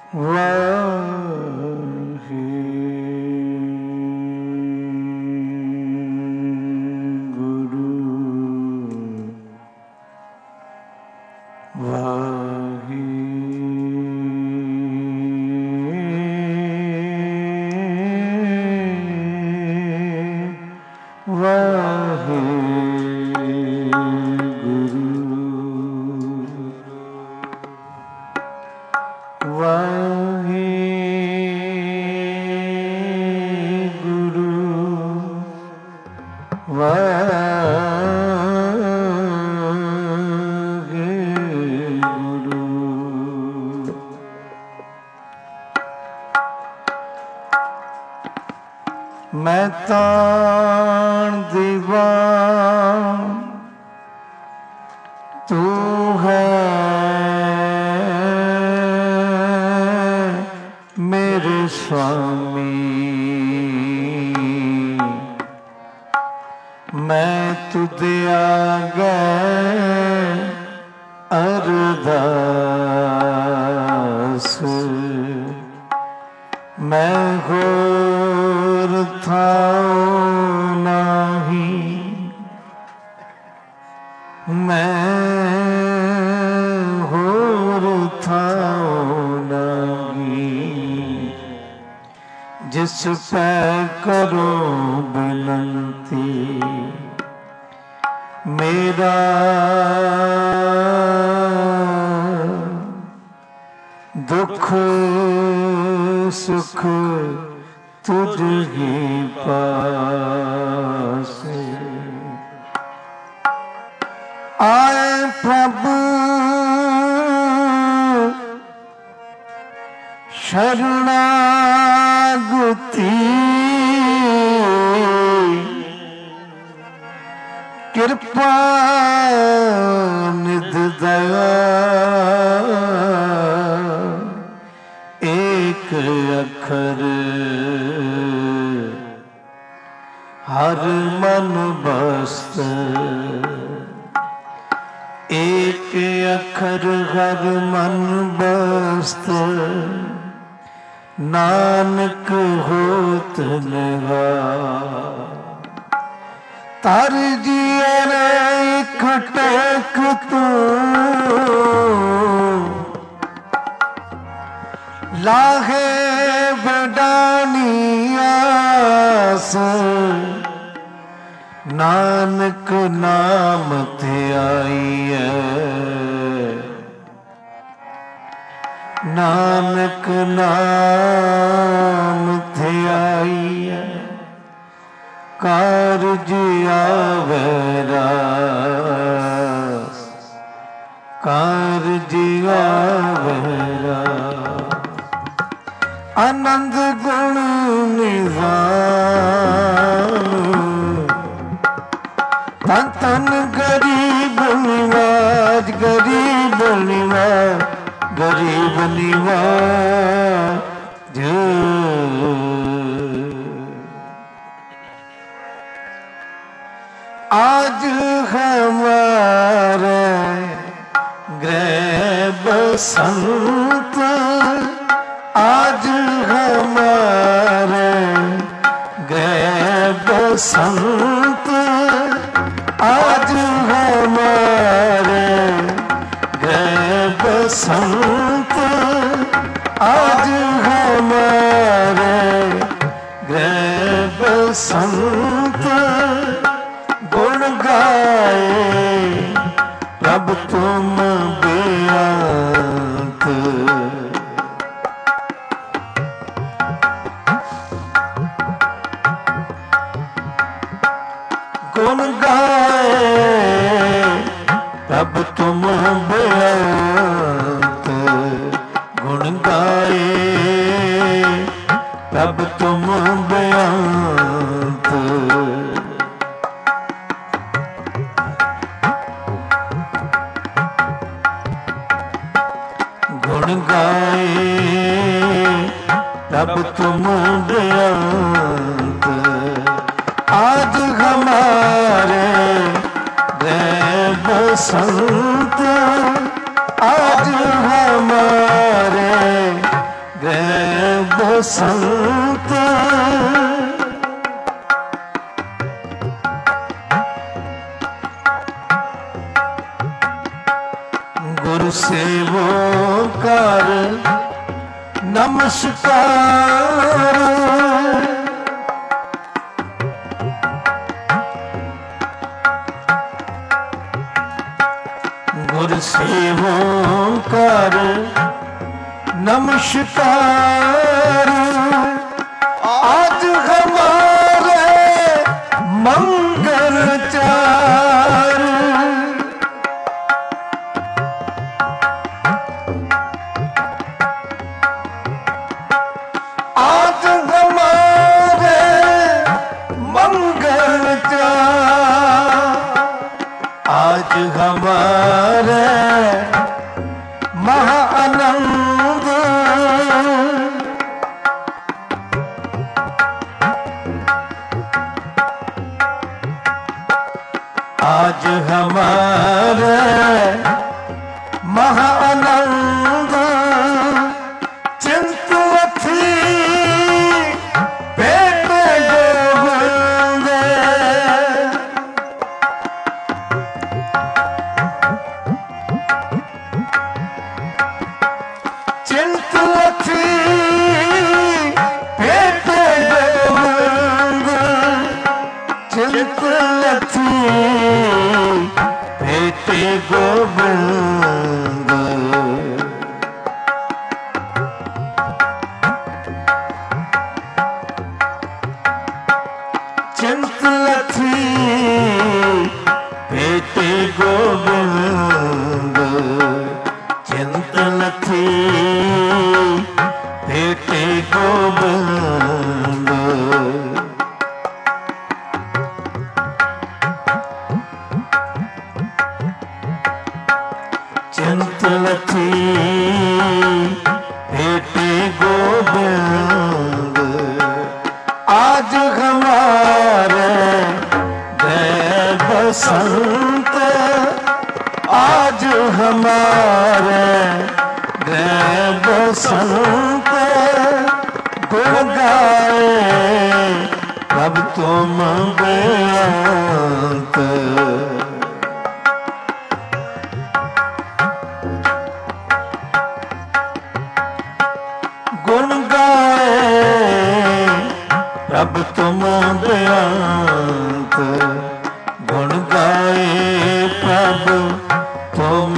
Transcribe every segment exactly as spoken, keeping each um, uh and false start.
मैं तान दीवान तू है मेरे स्वामी, मैं तुझे आगे अरदास, मैं होर थाऊं नहीं, मैं होर थाऊं नहीं, जिस पे करो बिनती मेरा दुख सुख तुझ ही पास। आए प्रभु शरणागति, कृपा निध दया, एक अखर हर मन बस्त, एक अखर हर मन बस्त, नानक होत निवार। तर जिए रे इक टेक तू, लाहे बडानी आस, नानक नाम ध्याइए, नानक नाम ध्याइए, कारज आवे रास, कारज आवे रास। आनंद गुण निधान, तन तन गरीब निवाज, गरीब निवाज, गरीब निवाज। आज हमारे गृह बसंत, आज हमारे गृह बसंत, आज हमारे गृह बसंत, आज हमारे गृह बसंत। गुण गाए प्रभु तुम बेअंत, गुण गाए प्रभु तुम बेअंत, गुण गाए प्रभु तुम बेअंत। गुण गाए प्रभु तुम बेअंत। आज हमारे गृह बसंत, आज हमारे बसंत गुरु सेवों कर नमस्कार गुरु सेवों कर नमस्कार आज हमारे मंगल चार आज हमारे मंगल चार आज हमारे महाआनंद आज हमारे महाआनंद चिंतवती पेट गोविंद चिंतवती पेट गोविंद चिंतवती पेट गोविंद चिंतलथी पेट गोविंद चिंतलथी पेट गोविंद चिंतलथी पेट गोविंद आज हमारे गए बसंत आज हमारे गए बसंत गुण गाए अब तुम बेअंत गुण गाए अब तुम बेअंत गुण गाए प्रभु तुम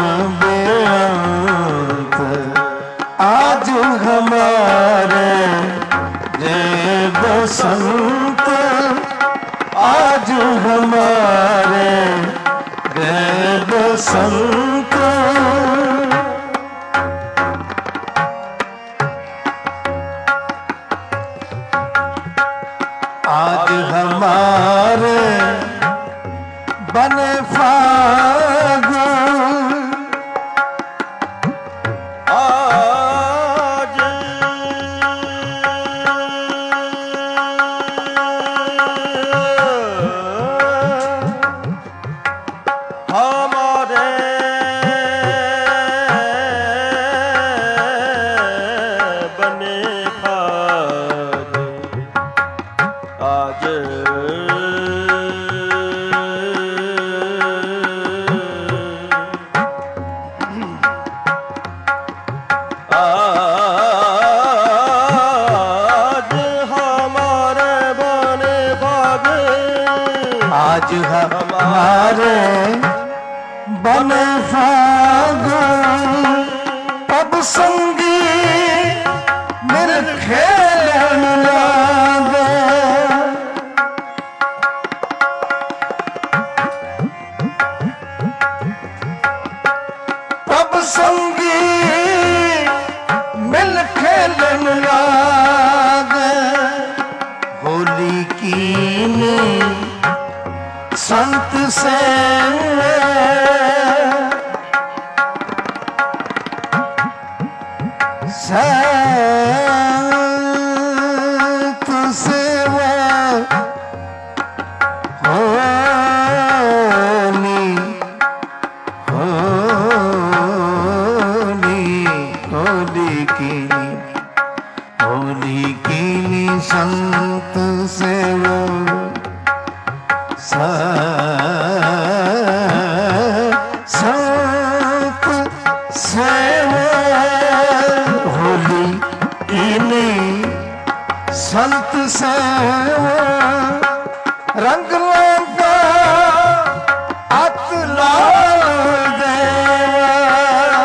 बेअंत आज हमारे जय बसंत आज हमारे जय बसंत आज हमारे बने फागुन आज हमारे बने फागुन आज आज हमारे बने फागुन अब संगी मेरे खेलन लागे अब संगी मिल खेलन लागे होली की संत से संत से होली होली होली की हो होली की संत सेवा संत सेवा होली की संत सेवा रंग लगा अत लाल देवा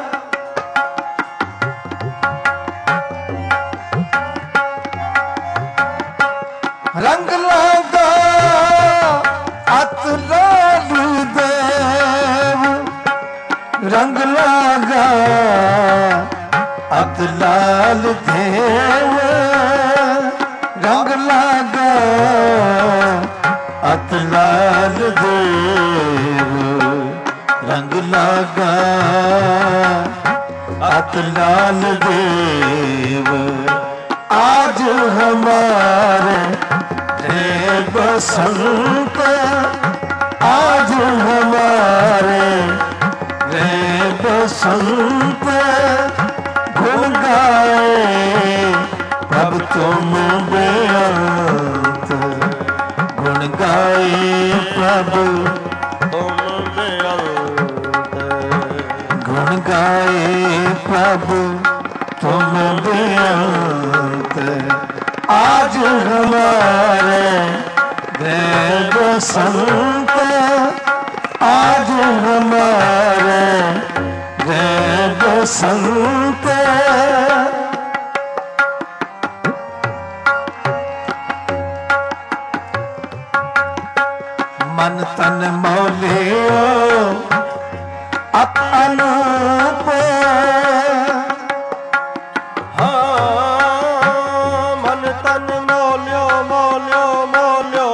रंग लगा अत लाल देव रंग लगा अत लाल देव रंग लगा अत लाल देव रंग लगा अत लाल देव आज हमारे रे बसंत आज हमारे रे बसंत गुण गाए अब तुम बेअंत गुण गाए प्रभु तुम बेअंत गुण गाए प्रभु तुम बेअंत आज हमारे देव संत आज हमारे देव संत मन तन मौलियो अनूप हाँ मन तन मौल्यो मौल्यो मौल्यो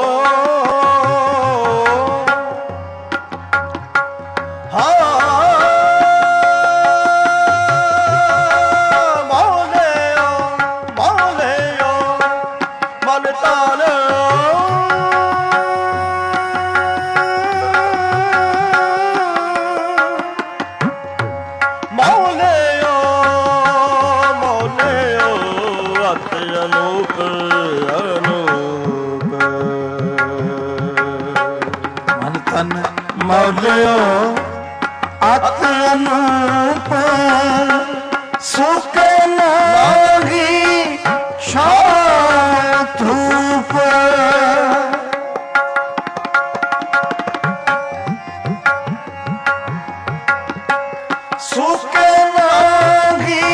हाँ मौल्यो मौल्यो मन तन मौल्यो मौल्यो अति अनूप अनूप मन तन मौलियो अत अनूप सुख नागी शांत रूप सुख नागी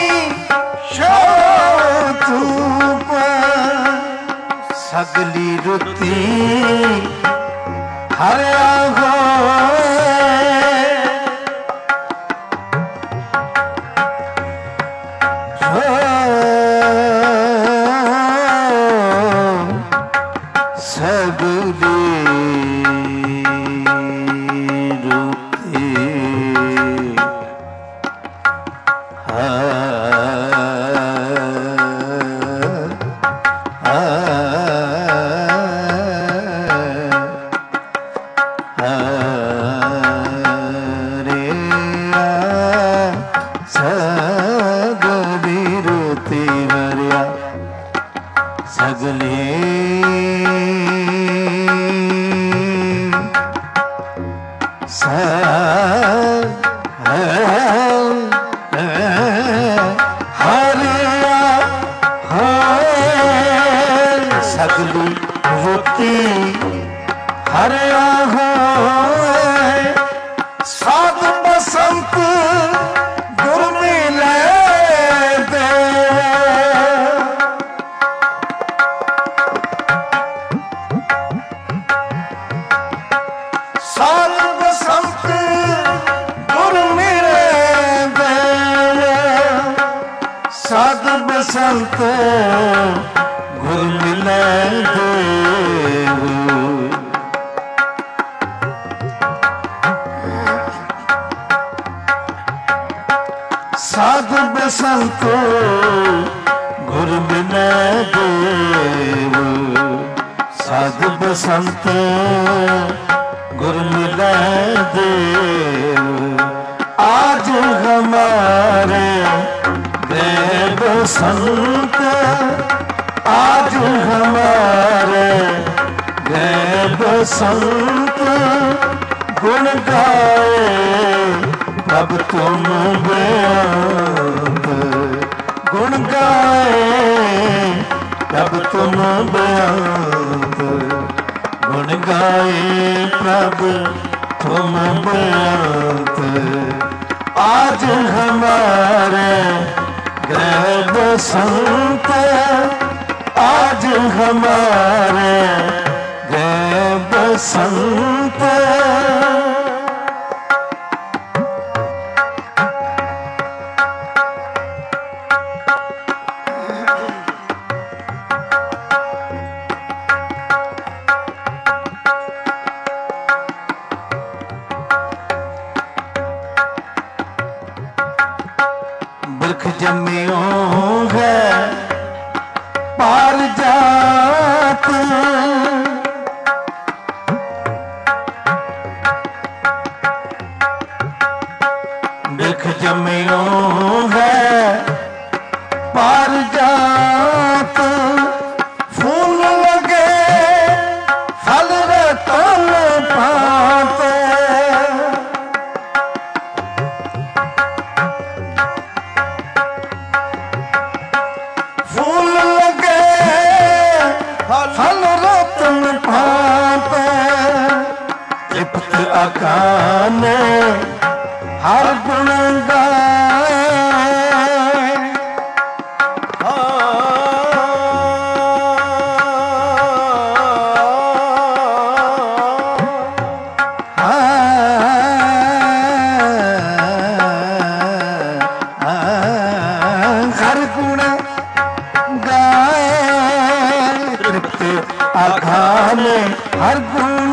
शांत रूप सगली रुति हरिया सगली रुति सगली रुति हरिया होए साध बसंत गुर मिले दे साध बसंत गुर मिले दे साध बसंत गुर मिले देव साध बसंत गुर मिले देव साध बसंत गुर मिले देव आज हमारे देव संत बसंत गुण गाए प्रभ तुम बेअंत गुण गाए प्रभ तुम बेअंत गुण गाए प्रभ तुम बेअंत आज हमारे गृह बसंत आज हमारे गृह बसंत बिरख जमियो है पार जात बिरख जमियो है पार जात फूल लगे फल रतन पाते फूल लगे फल रतन पाते तृप्त अकान हर गुण गाए हर गुण गाए तृप्त आखान हर गुण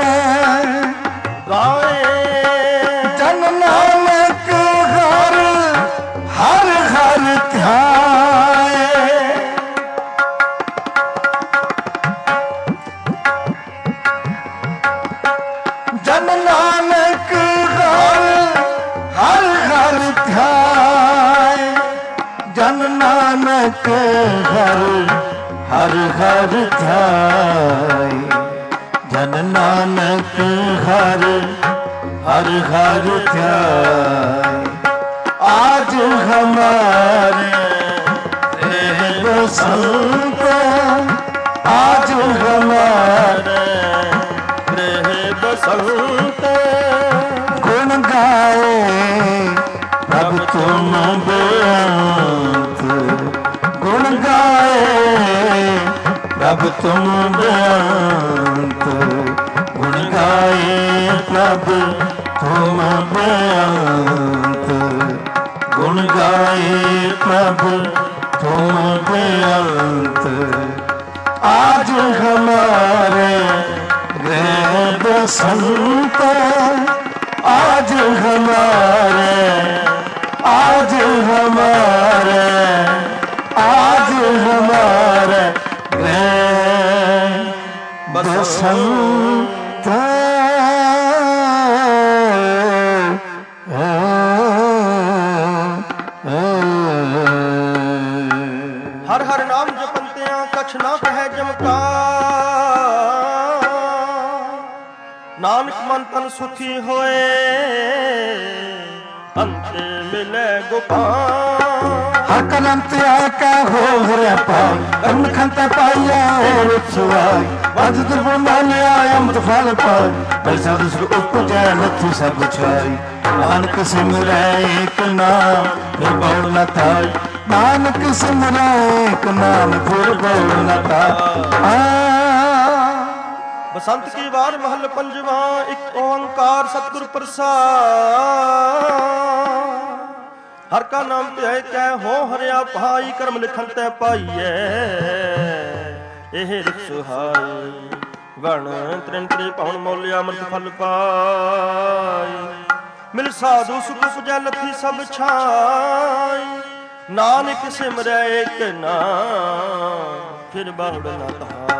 गाए जन नानक हर हर हर ध्याए जन नानक हर हर हर ध्याए जन नानक हर हर हर ध्याए जन नानक हर हर हर ध्याए आज हमारे गृह बसंत आज हमारे गृह बसंत गुण गाए प्रभ तुम बेअंत गुण गाए प्रभ तुम बेअंत गुण गाए प्रभ तुम बेअंत गुण गाए प्रभ तुम बेअंत आज हमारे गृह बसंत आज हमारे आज हमारे आज हमारे गृह बसंत हर हर नाम जपंत्या कछ ना कहे जमका नानक मन तन सुखी होए अंत मिले गोपाल हर कलंत आका हो हरे पाई कर्म खंत पाइया और सुवाई वज दुर्बल मानिया अमृत फल पाई पर साधु सुख उपजै लथु सब छाई नानक सिमरै एक नाम फिर बहु न थाई नानक सिमरै एक नाम फिर बहु न थाई बसंत की बार महल पंजवा एक ओंकार सतगुर प्रसाद हर का नाम ते कै हो हरिया भाई कर्म लिखन तै पाइए एह रिख सुहाई गण त्रिन त्रि पवन मोलिया अमृत फल पाई मिल साधु सुख उपजै लथी सब छाई नानक सिमरै एक नाम फिर बहुड़ न तहाई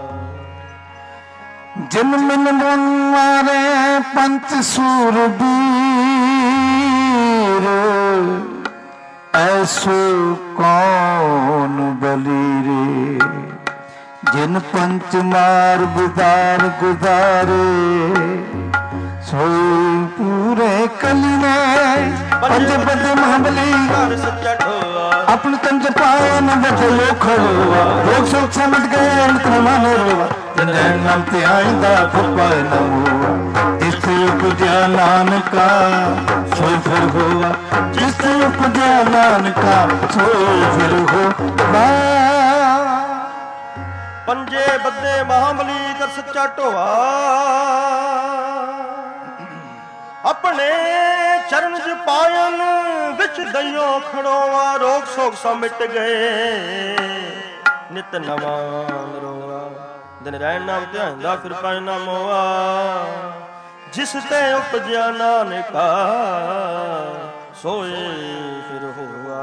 जिन मिन मारे पंच सूरबीर ऐसो कौन बली रे जिन पंच मार बुदार गुदारे सोई पूरे कली में पंज बद महाबली सच्चा ढोआ अपन कंज पाए न बैठे लो खड़ोआ लोग सब समझ गए अंत माने रोआ जिन नाम ते आइंदा फुपाए न हुआ जिससे उपजा नानका सोई फिर हुआ जिससे उपजा नानका सोई फिर हुआ पंजे बदे महाबली कर सच्चा ढोआ अपने चरण च पायन विच दइयो खड़ोआ रोग सोग सा मिट गए नित नवा नरोआ दिन रहन नाम ध्यानदा फिर पाए ना मोआ जिस ते उपजया नानका सोए फिर हुआ।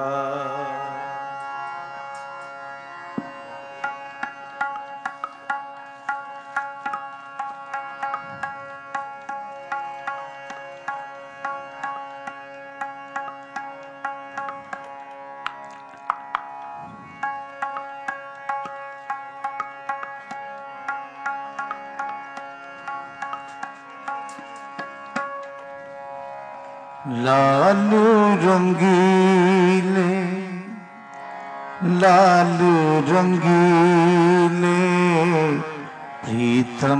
लालू रंगीले लालू रंगीले प्रीतम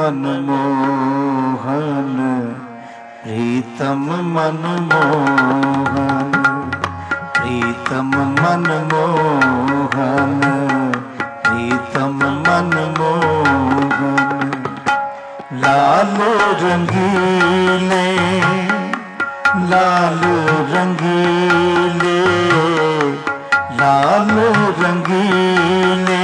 मनमोहन प्रीतम मनमोहन प्रीतम मनमोहन प्रीतम मनमोहन लालू रंगीले लाल रंगीले लाल रंगीले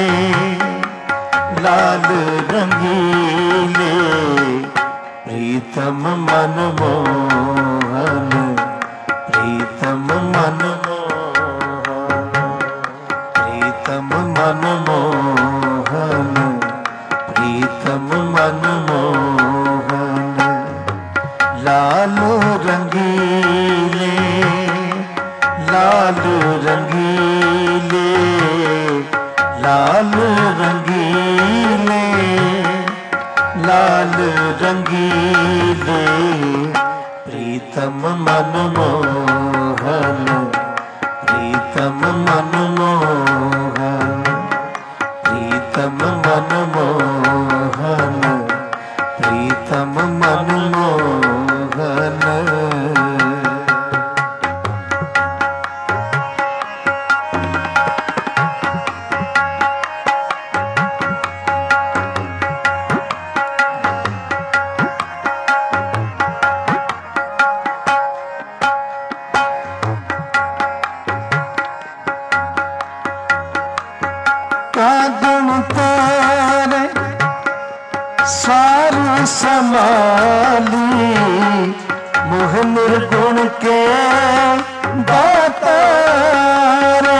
लाल रंगीले प्रीतम मनमोहन प्रीतम मनमोहन प्रीतम मनमोहन प्रीतम मनमोहन लाल रंगीले लाल रंगीले लाल रंगीले लाल रंगीले प्रीतम मनमोहन प्रीतम मनमोहन प्रीतम मनमोहन प्रीतम मनमोहन। कागुण तेरे सार समाली मोह निर्गुण के दाता रे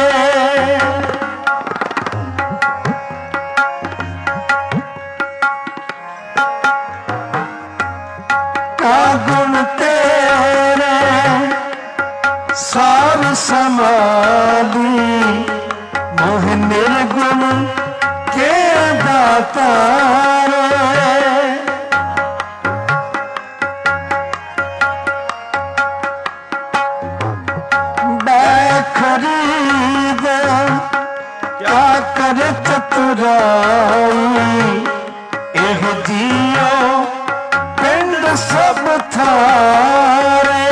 कागुण तेरे सार समाली मोह निर्गुण के दाता खरीद क्या कर चतुराई एह जियो पिंड सब थारे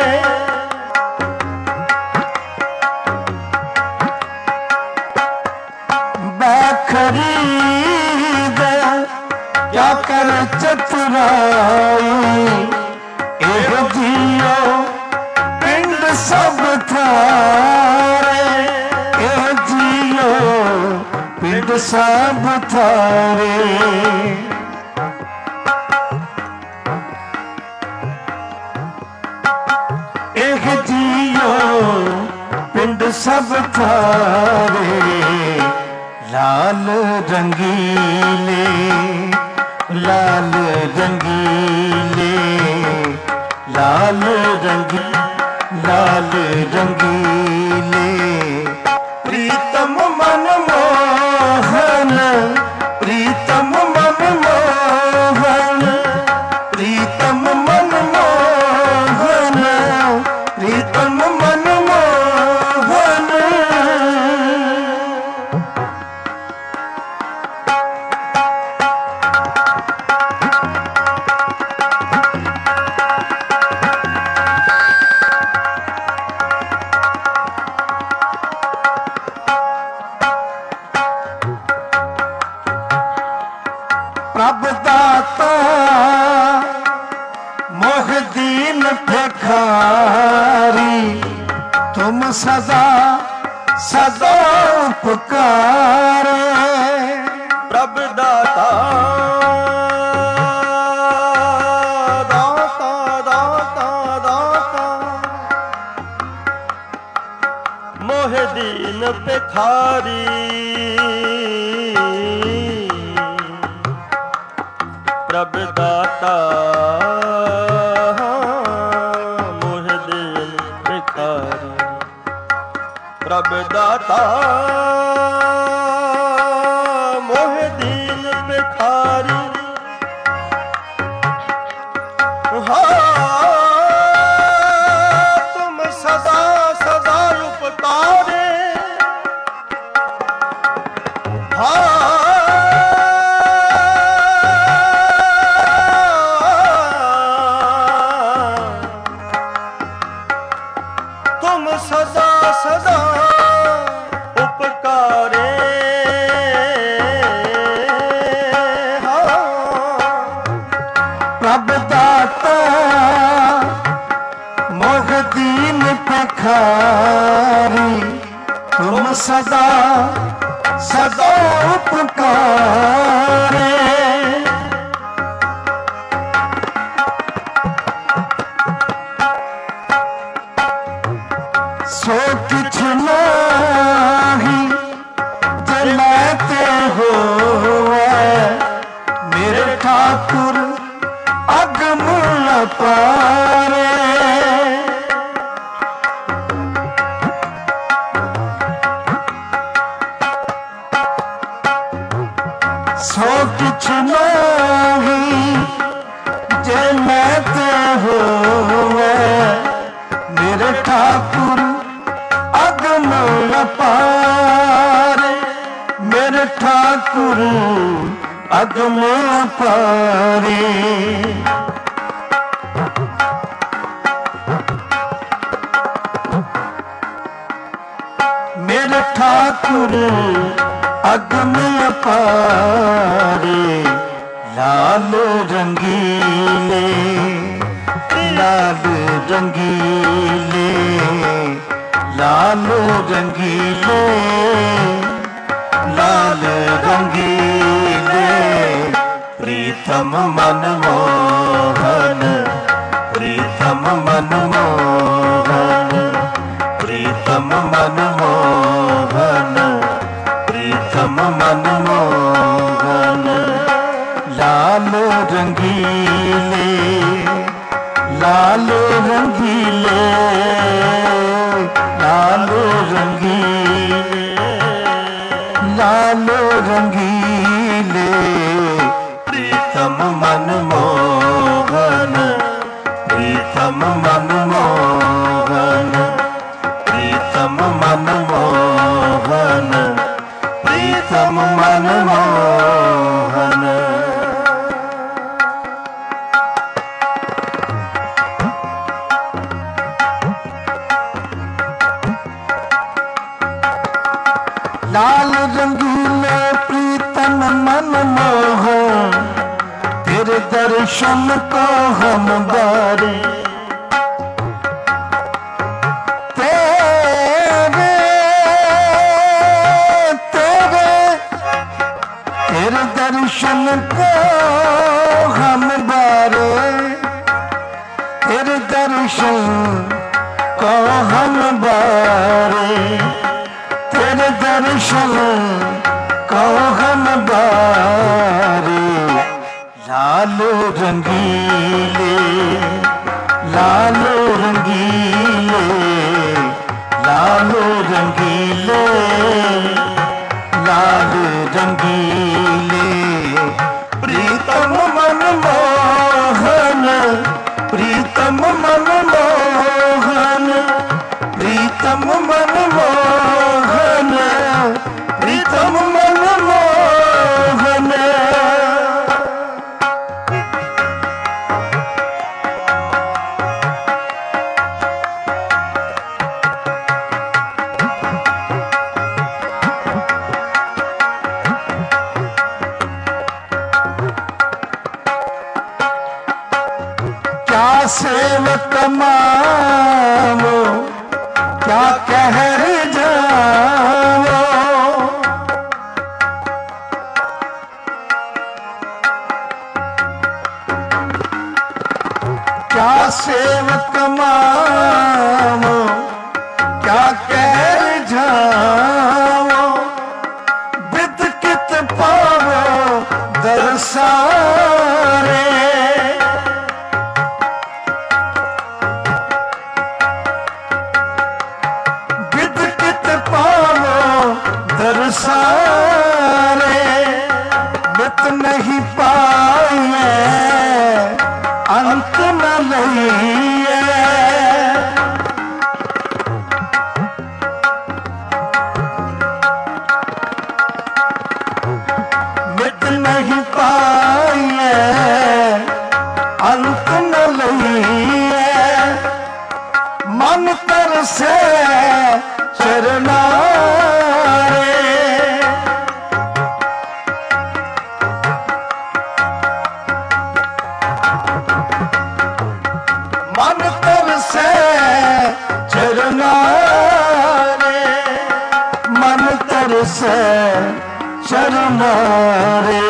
खरीद क्या कर चतुराई एह जियो पिंड सब थारे एह जियो पिंड सब थारे एह जियो पिंड सब थारे लाल रंगीले लाल रंगीले लाल रंगी लाल रंगीले प्रीतम मनमोहन सदा उपकारे प्रभ दाता दाता दाता दाता मोहे दीन भिखारी प्रभ दाता मोहे दीन भिखारी प्रभ दाता मोहे दीन भिखारी हाँ तुम सदा सदा उपकारे हाँ तुम सदा सदा उपकारे प्रभ दाता मोह दीन भिखारी तुम सदा सदा उपकारे सो किछ नाही जलाते हो मेरे ठाकुर अगम अपारे सो किछ नाही जलाते हो मेरे ठाकुर अगम अपारे मेरे ठाकुर अगम अपारे मेरे ठाकुर अगम अपारे लाल रंगीले लाल रंगीले लाल रंगीले लाल रंगीले प्रीतम मनमोहन प्रीतम मनमोहन प्रीतम मनमोहन प्रीतम मनमोहन लाल रंगीले लाल रंगीले लाल रंगीले लाल रंगीले प्रीतम मनमोहन प्रीतम मनमोहन प्रीतम मनमोहन प्रीतम मनमोहन लाल रंगीले प्रीतम मनमोहन तेरे दर्शन को हम बारे तेरे तेरे तेरे दर्शन को हम बारे तेरे दर्शन को हम बारे तेरे दर्शन को हम बारे लाल रंगीले लाल रंगीले लाल रंगीले लाल रंगीले प्रीतम मनमोहन प्रीतम मनमोहन प्रीतम मनमोहन प्रीतम मनमोहन सारे बित नहीं पाइए अंत न लइए बित नहीं पाइए अंत न लइए मन तरसे चरना मन तरसे चरना रे मन तरसे चरना रे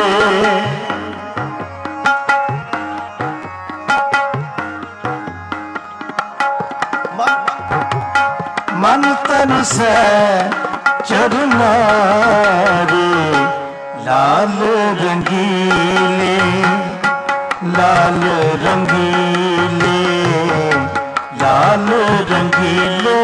मन तरसे चरना रे लाल रंगीले लाल रंगीले लाल रंगीले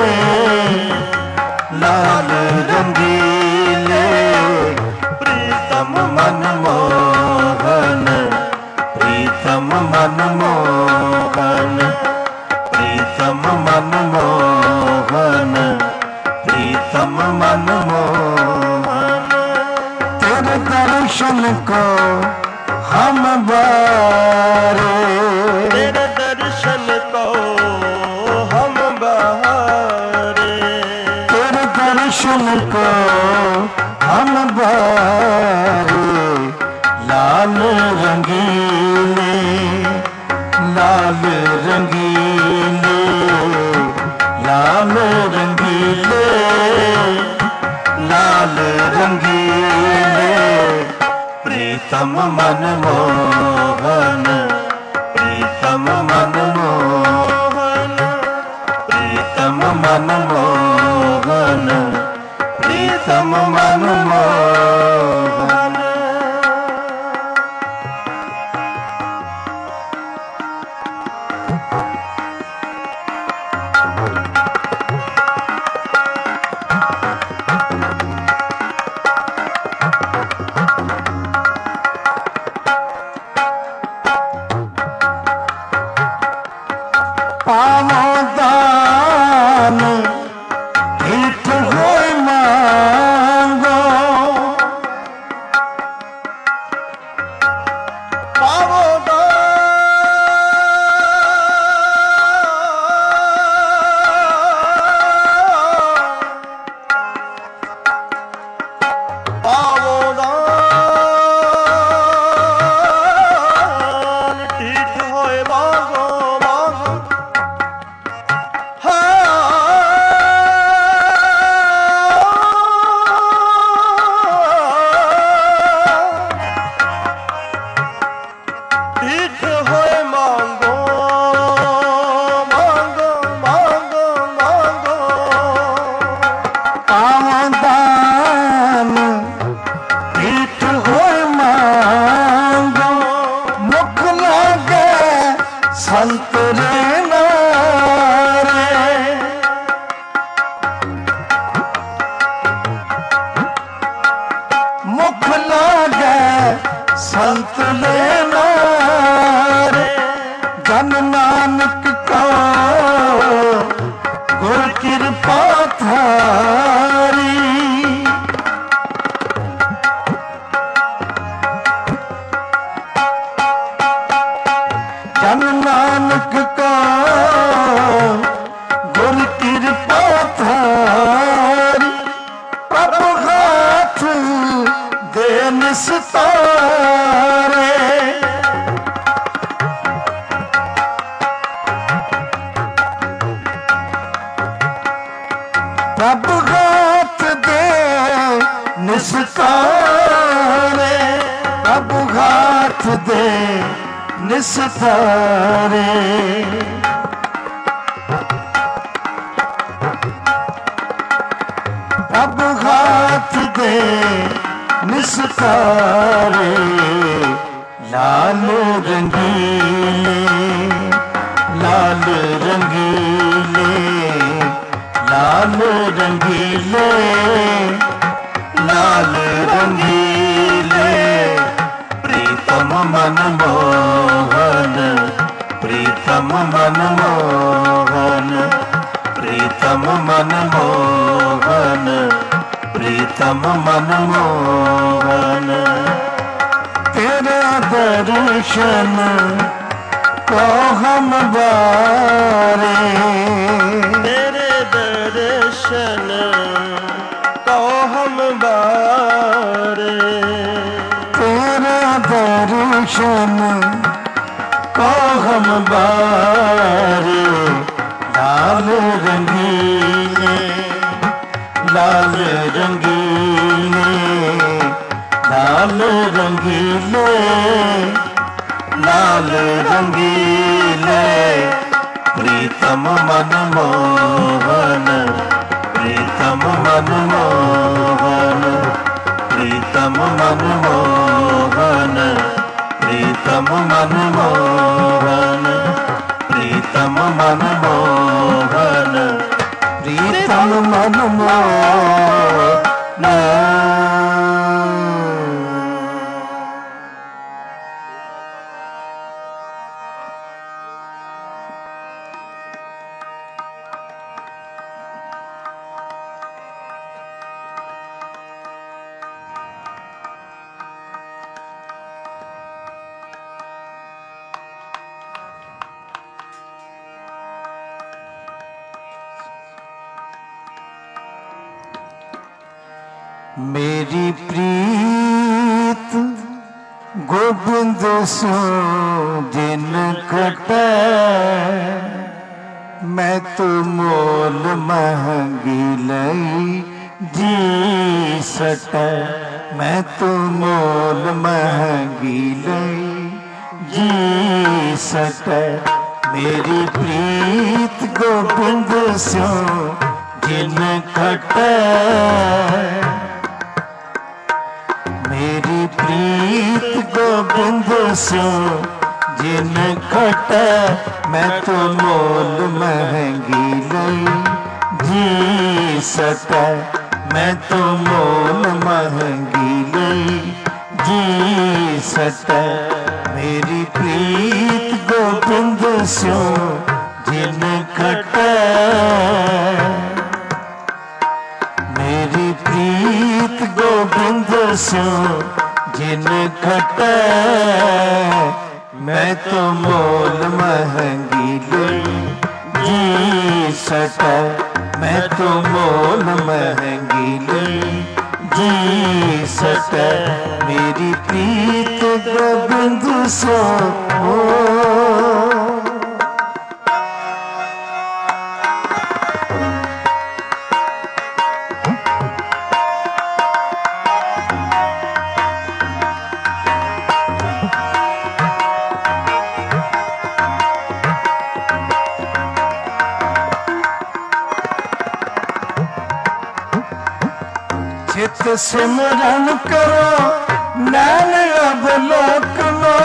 लाल रंगीले प्रीतम मनमोहन प्रीतम मनमोहन प्रीतम मनमोहन प्रीतम मनमोहन तेरे दर्शन को हम बारे तेरे दर्शन को हम बहारे तेरे दर्शन को हम बारे लाल रंगीले लाल रंगीले लाल रंगीले लाल रंगीले प्रीतम मनमोहन प्रीतम मनमोहन प्रीतम मनमोहन प्रीतम मनमोहन पावो दान हित होय मांगो पावो पावो दान ठीक होए मांगो मांगो ठीक होए मांगो मांगो मांगो मांगो पावो दान हित होय मांगो मुख लागे संत रे नारे मुख लागे संत रे नारे जन नानक का गुर कृपा थारी जन नानक का गुर कृपा थारी प्रभु हाथ दे निस्तारे प्रभु हाथ दे निस्तारे प्रभु हाथ दे निस्तारे प्रभु हाथ दे निस्तारे लाल रंगीले लाल रंगीले लाल रंगीले लाल लाल रंगीले प्रीतम मनमोहन प्रीतम मनमोहन प्रीतम मनमोहन प्रीतम मनमोहन तेरा दर्शन को हम बारे तेरे दर्शन को हम बारे तेरा दर्शन को हम बारे लाल रंगीले लाल रंगीले लाल रंगीले लाल रंगीले प्रीतम मनमोहन प्रीतम मनमोहन प्रीतम मनमोहन प्रीतम मनमोहन प्रीतम मनमोहन प्रीतम मनमोहन। मेरी प्रीत गोविंद सो जिन कटे मैं तो मोल महंगी लई जी सटे मैं तो मोल महंगी लई जी सटे मेरी प्रीत गोविंद सो जिन कटे मेरी प्रीत गोविंद सो जिन खटे मैं तो मोल महंगी लई जी सटे मैं तो मोल महंगी लई जी सटे मेरी प्रीत गोविंद सो जिन खटे मेरी प्रीत गोविंद सो जिन खटे मैं तो मोल महंगी लई जी सटे मैं तो मोल महंगी लई जी सटे मेरी प्रीत गोविंद सो चित सिमरन करो नैन अवलोक लो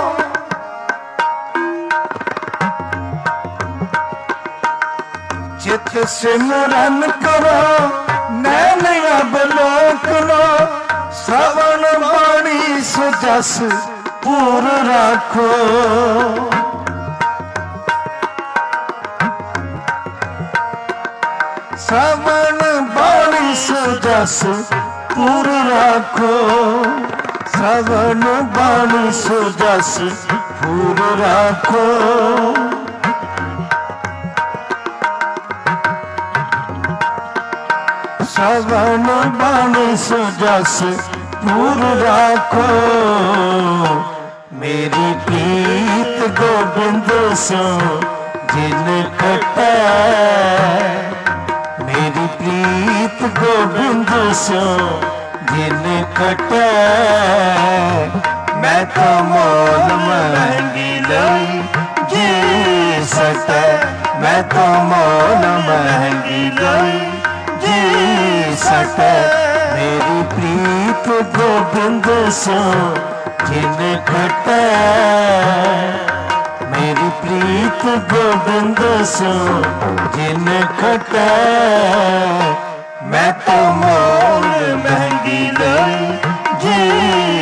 चित सिमरन करो नैन अवलोक लो श्रवण वाणी सुजस पूर राखो श्रवण वाणी सुजस पूर राखो श्रवण वाणी सुजस पूर राखो श्रवण वाणी सुजस पूर राखो मेरी प्रीत गोविंद सो जिन खटे मेरी प्रीत गोविंद सो जिन खटे मैं तो मोल महंगी लई जी सटे मैं तो मोल महंगी लई जी सटे मेरी प्रीत गोविंद सो जिन खटे मेरी प्रीत गोविंद सो जिन खटे मैं तो मोल महंगी लई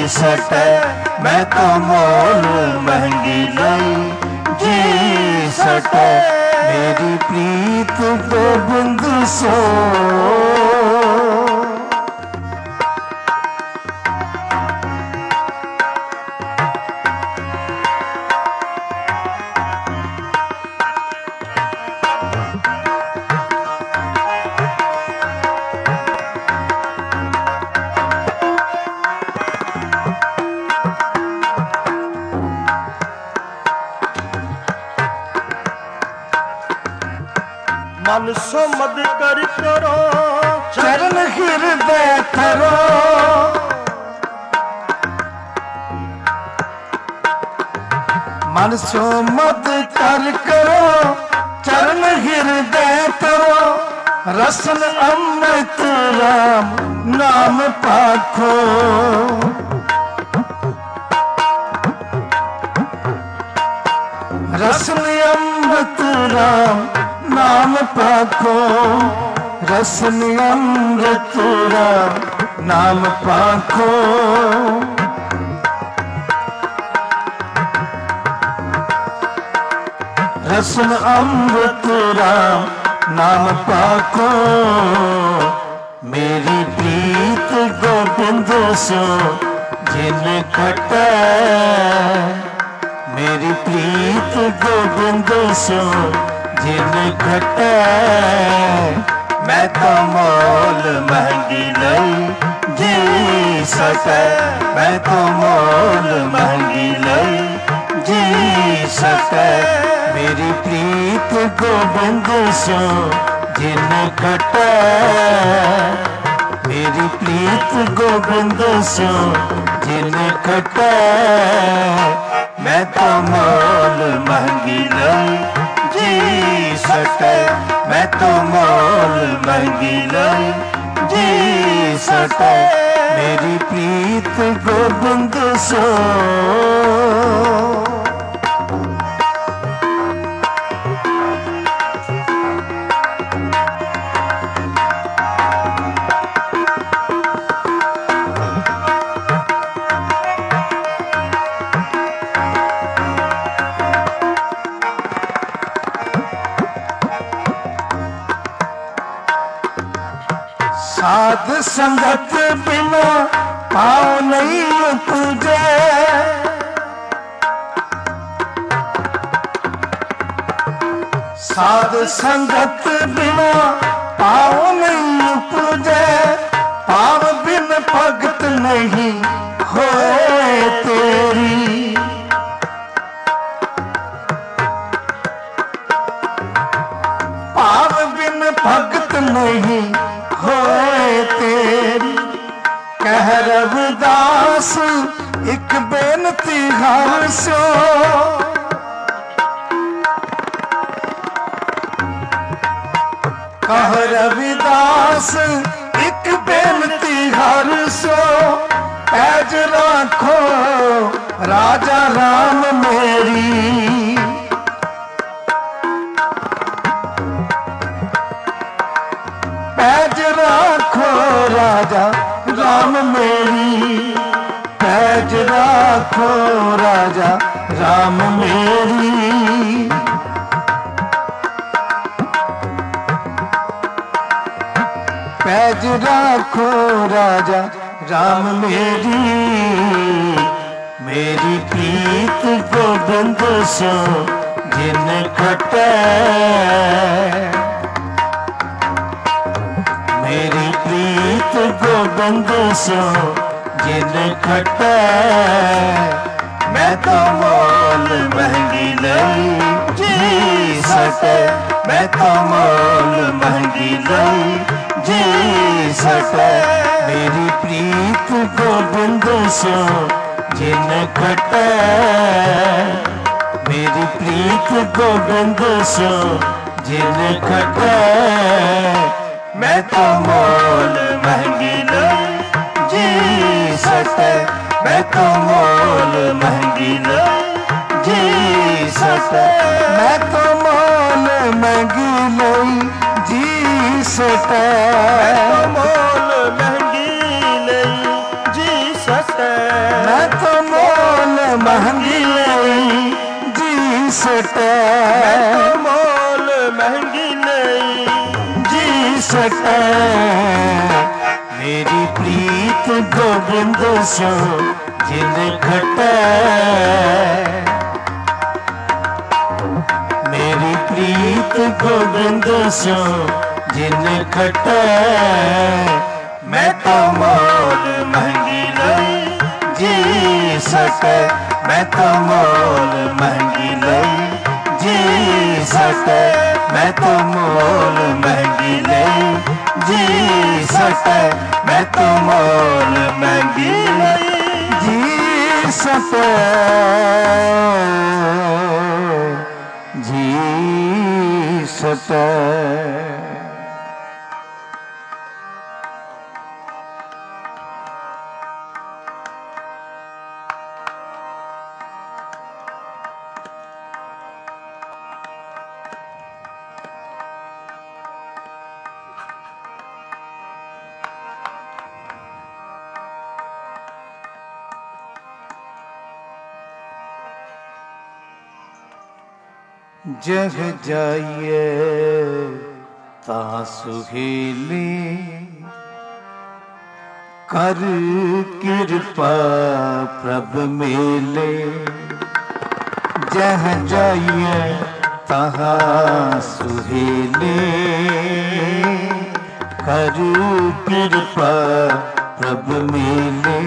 सटे मैं तो मोल महंगी लई जी सटे मेरी प्रीत गोबिंद सो मन सो मद कर करो चरण हृदय करो मन सो मद कर करो चरण हृदय करो रसन अमृत राम नाम पाखो रसन अमृत राम नाम पाखो रसन अमृत राम नाम पाखो रसन अमृत राम नाम पाखो मेरी प्रीत गोबिंद सो जिन खटे मेरी प्रीत गोबिंद सो जिन खटे मैं तो मोल महंगी लई जी सके मैं तो मोल महंगी लई जी सके मेरी प्रीत गोबिंद सो जिन खटे मेरी प्रीत गोबिंद सो जिन खटे मैं तो मोल महंगी लई जी सके मैं तो मोल महंगी लई जी सके मेरी प्रीत गोबिंद सो साध संगत बिना पाँव नहीं उपजे साध संगत बिना पाँव नहीं उपजे पाँव बिन भगत नहीं होए तेरी पाँव बिन भगत नहीं होए तेरी कह रविदास एक बेनती हार सो कह रविदास एक बेनती हार सो पैज राखो राजा राम मेरी पैज राखो राजा राम मेरी पैज राखो राजा राम मेरी पैज राखो राजा राम मेरी मेरी प्रीत गोबिंद सो जिन खटे मेरी प्रीत गोबिंद सो जिन खटे मैं तो मोल महंगी लई जी सके मैं तो मोल महंगी लई जी सके मेरी प्रीत गोबिंद सो जिन खटे मेरी प्रीत गोबिंद सो जिन खटे मैं तो मोल महंगी लई जी सके मैं तो मोल महंगी लई जी सके मैं तो मोल महंगी लई जी सके मैं तो मोल महंगी लई जी सके गोबिंद सो जिन खटे मेरी प्रीत गोबिंद सो जिन खटे मैं तो मोल महंगी लई जी सके मैं तो मोल महंगी लई जी सके मैं तो मोल महंगी लई जी सके मैं तो मोल महंगी लई जी सके जी सके। जह जाइए ता सुहेली कर कृपा प्रभ मेले जह जाइए तहा सुहेले कर कृपा प्रभ मेले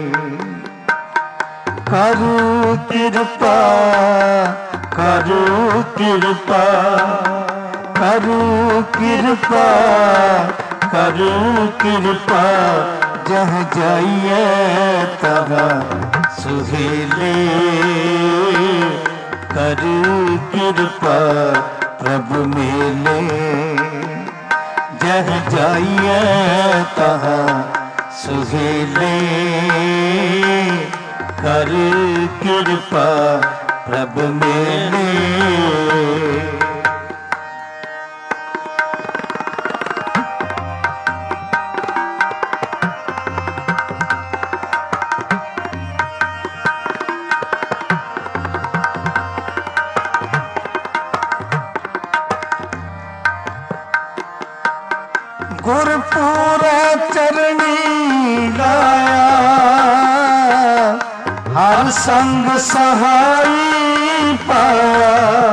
कर कृपा करो कृपा करो कृपा करो कृपा जह जाइए तहाँ सुहेले करो कृपा प्रभु मेले जह जाइए तहाँ सुहेले करो कृपा प्रभु मेले। गुरपुरा चरणी गाया हर संग सहाई पाया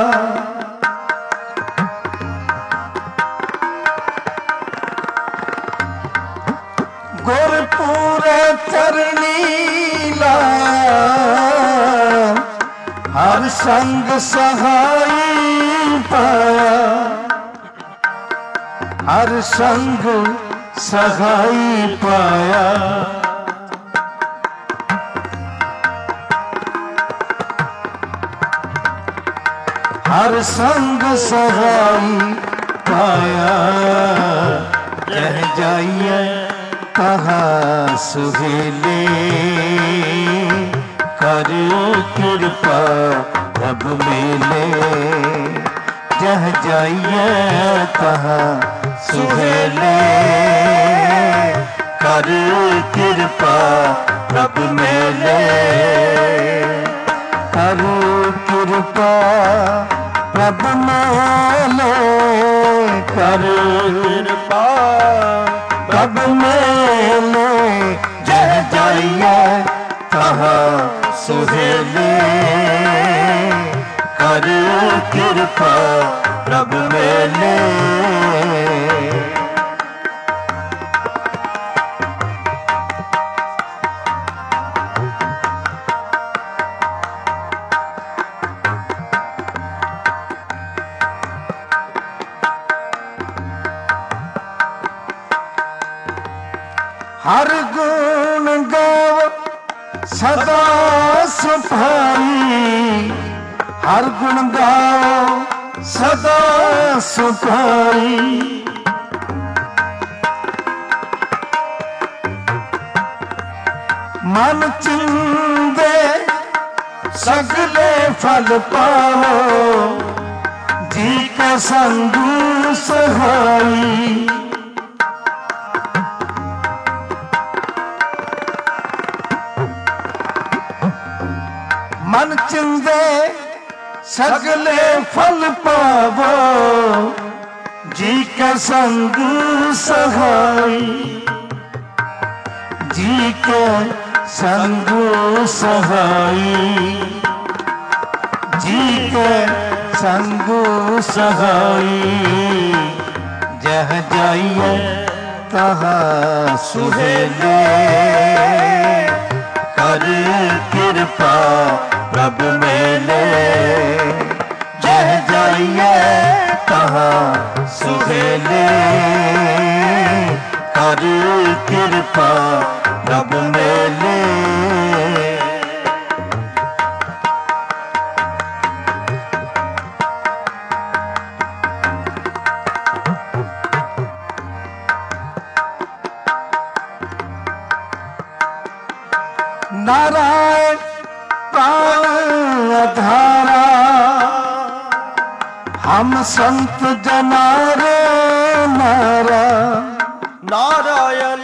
गुरपुरा चरणी लाया हर संग सहाई पाया हर संग सहाई पाया हर संग सहाई पाया रह जाइए कहाँ सुहेले कर कृपा प्रभ मेले जह जाइए कहाँ सुहेले कर कृपा प्रभ मेले कर कृपा प्रभ मेले कर कृपा प्रभ मेले जह जाइए कहाँ सुहेले कर कृपा प्रभ मेले। हर गुण गाव सदा सुभाई हर गुण गाव सदा सुभाई मन चिंदे सगले फल पाओ जी का संग सहाई मन चिंदे सगले फल पावो जी का संग सहाई जी के संगू सहाई, जी के संगू सहाई, जह जाइए तहाँ सुहेले, कर कृपा प्रभु मेले, जह जाइए तहाँ सुहेले, कर कृपा प्रभु मेले। नारायण प्राण आधारा, हम संत जना रे नारा, नारायण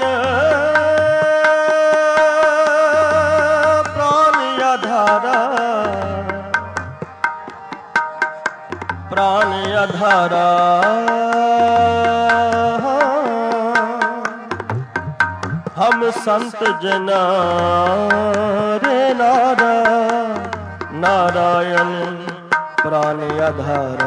प्राण आधारा, प्राण आधारा, हम संत जना रे नारा, नारायण प्राण आधारा।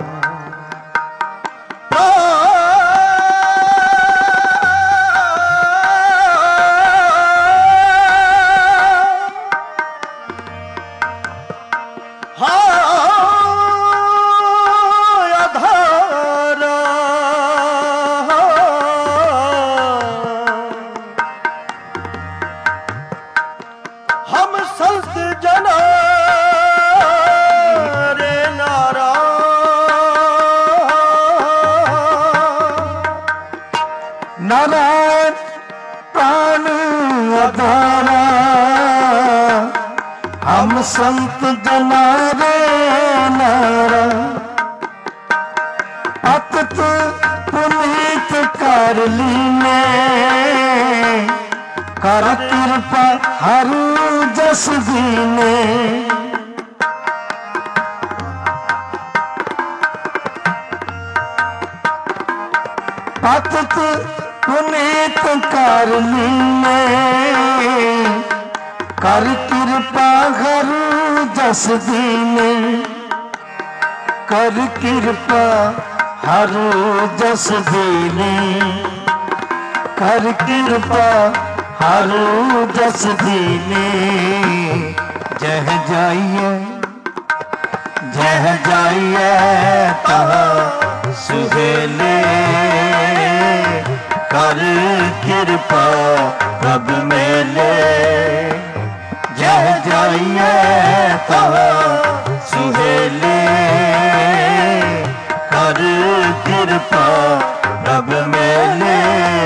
नारायण प्राण आधारा, हम संत जना रे नारा, अतत पुनीत कर लीने, कर कृपा हर जस दीने, अतत पुनीत कर लीने, कर कृपा हर जस दीने, कर कृपा हर जस दीने, कर कृपा हर जस दीने, जह जाइए जह जाइए तहाँ सुहेले, कर कृपा प्रभु मेले, जह जाइए तहाँ सुहेले, कर कृपा प्रभु मेले।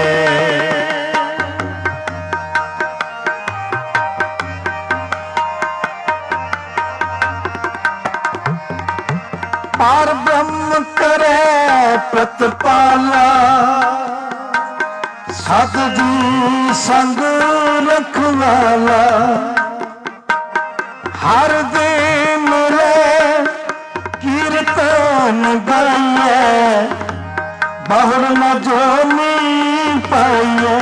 पार ब्रह्म करे प्रतिपाला, सतजी संग रखवाला, हर दिन मिले कीर्तन गाइए, बहुर न जोनी पाइए,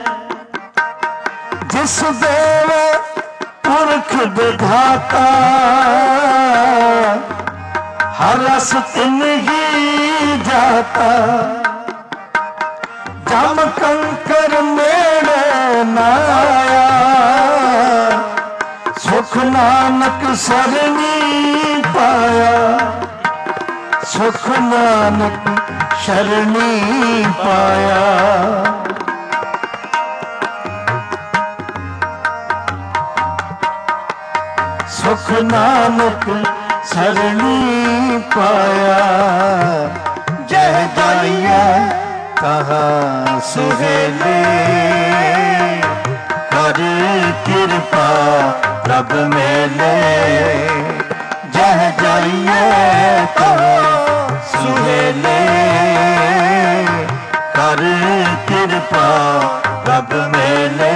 जिस देव पुरख विधाता, हर रस तिन ही जाता, जम कंकर मेरे नाया, सुख नानक शरणी पाया, सुख नानक शरणी पाया। सुख नानक शरणी पाया, जह जाइए कहाँ सुहेले, कर कृपा प्रभु मेले, जह जाइए कहाँ सुहेले, कर कृपा प्रभु मेले,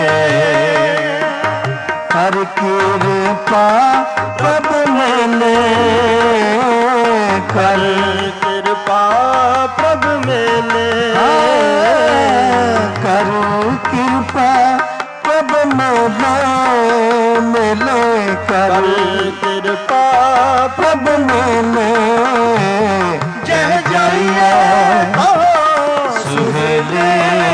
कर कृपा प्रभु मेले, कर कृपा प्रभु मेले, कर कृपा मेले मेले कर कृपा प्रभ मेले जह जाइए सुहेले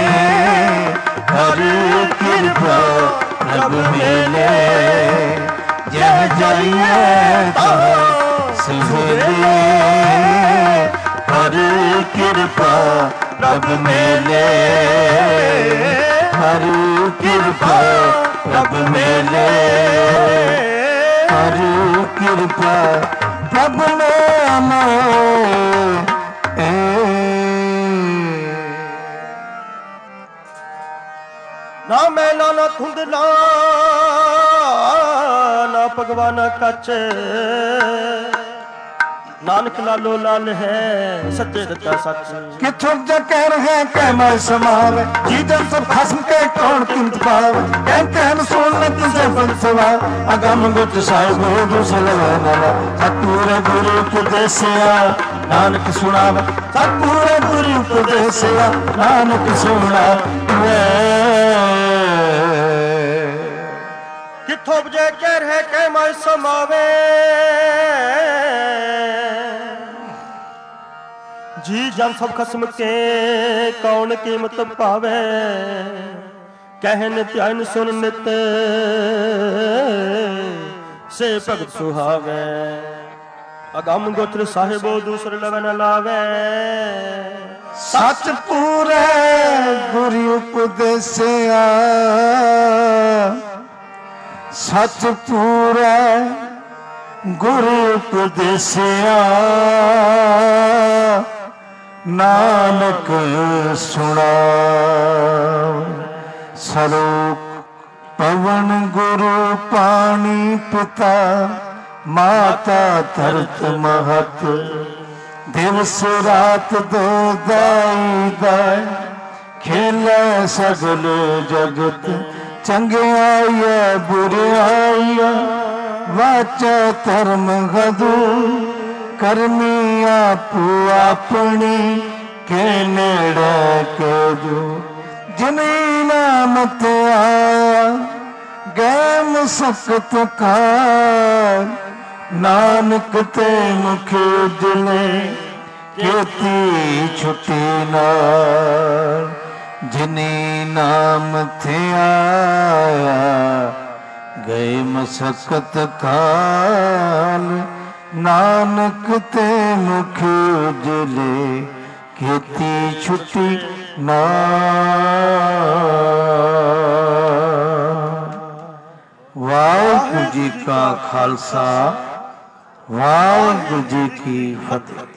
हर कृपा प्रभ मेले जह जाइए सुहेले हर कृपा प्रभ मेले हर कृपा प्रभ मेले हर कृपा प्रभ मेले ना मैना ना धुंधला ना भगवाना कच नानक लालो लाल है सच्चे दत्ता सच किथों जा कह रहे कह मैं समावे जी जन सब खसम के कौन किंत पावे कह कहन सुन तुझे बंसवा अगम गुट साहिब दूसरे वाला सतपूरे गुरु उपदेसिया नानक सुनावे सतपूरे गुरु उपदेसिया नानक सुनावे किथों जे कह रहे कह मैं समावे जी जन सब खसम के कौन कीमत पावे कहन ध्यान सुन नित से भगत सुहावे अगम गोत्र साहिबो दूसरे लवन लावे सच पूरे गुरु उपदेसिया सच पूरे गुरु उपदेसिया नानक सुना सरोक पवन गुरु पानी पिता माता धरत महत दिवस रात दो दाई दाय खेले सगल जगत चंगियाई बुराई वाचा धर्म गदू करमी आपू अपनी के नेड़े के जो जिनी नामत आया गैम सकत का नानक ते मुख उजले खेती छुटी नार जिनी नाम थे आया गए मसकत काल नानक ते मुख उजले खेती छुटी ना वाहिगुरू जी का खालसा वाहिगुरू जी की फतेह।